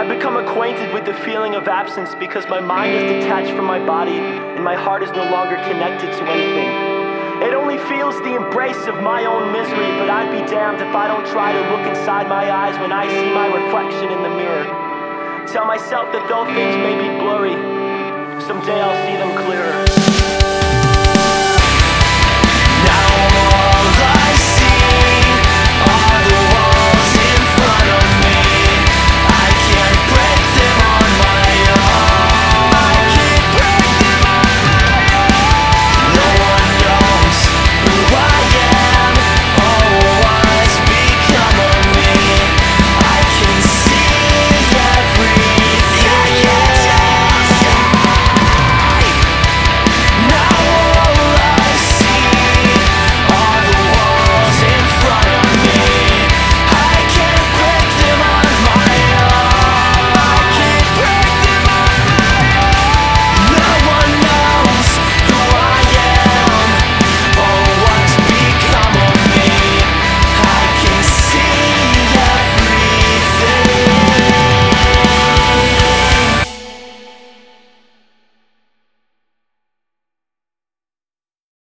I've become acquainted with the feeling of absence because my mind is detached from my body and my heart is no longer connected to anything. It only feels the embrace of my own misery, but I'd be damned if I don't try to look inside my eyes when I see my reflection in the mirror. Tell myself that though things may be blurry, someday I'll see them clearer.